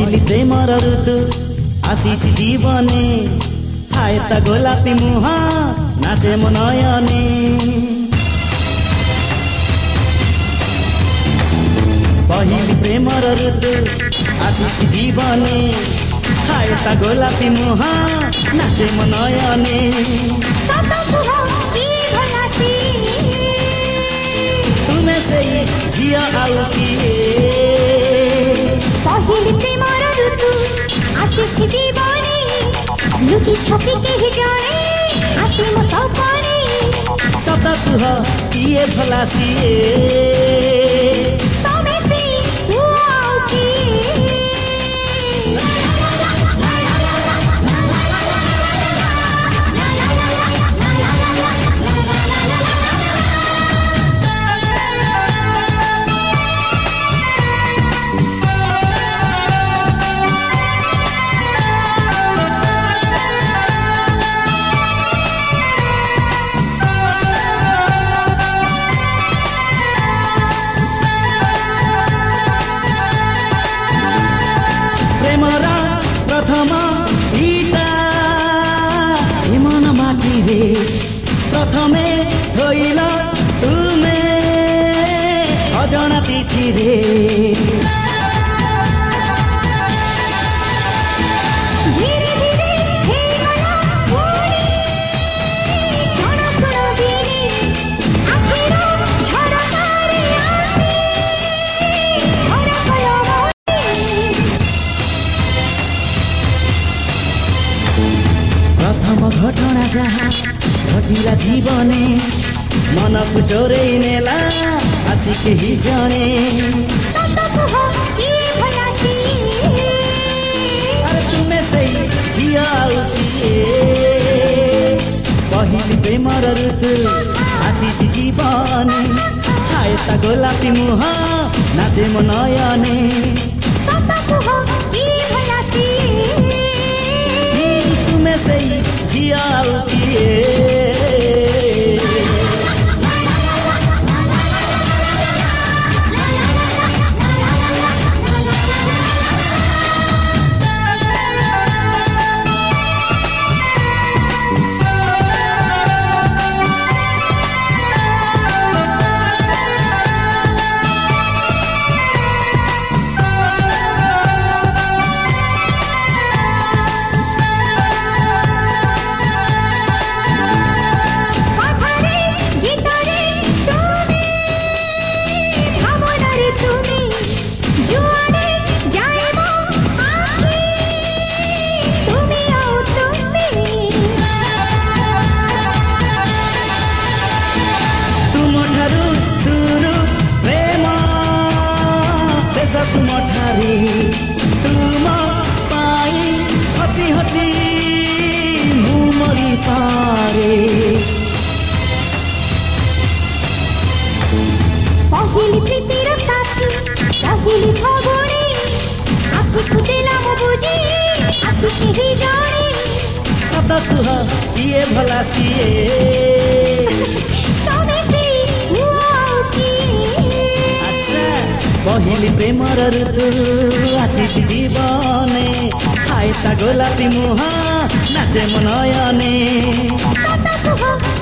पहिली प्रेमर ऋतु आसीछि जीवने हाय ता गोलापी मुहा नाचे मो नयने पहिली प्रेमर ऋतु आसीछि जीवने हाय ता गोलापी मुहा नाचे मो नयने तुमे से झिया आउ किए पहिली प्रेमर ऋतु आसीछि जीवने लुचि छपी के जाने आसी मो सपने सता तुह किए भला सिए तमे से हुआ किए प्रथम ईटा हिमन माटी रे प्रथमे धोइल तुमे अजଣା तिथि रे धीरे धीरे हे गला मोरी क्षण क्षण दिने आखिर झरकारे आसी प्रथम घटना जहाँ घटिला जीवने मन को चोरे नेला आसी केही जाने अरे तुमे से झिया पहिली प्रेमर ऋतु आसीछि जीवने हाय ता गोलापी मुहा नाचे मो नयने तुमे से झिया तुम पाई हसी हसी मुमरी पारे पहिली प्रीतिर साथी पहिली फगुणी आखिku देला मो बुझी आखि केही जाने सता तुह किए भला सिए तमे से हुआ किए पहिली प्रेमर ऋतु आसीछि जीवने हाय ता गोलापी मुहा नाचे मो नयने सता तुह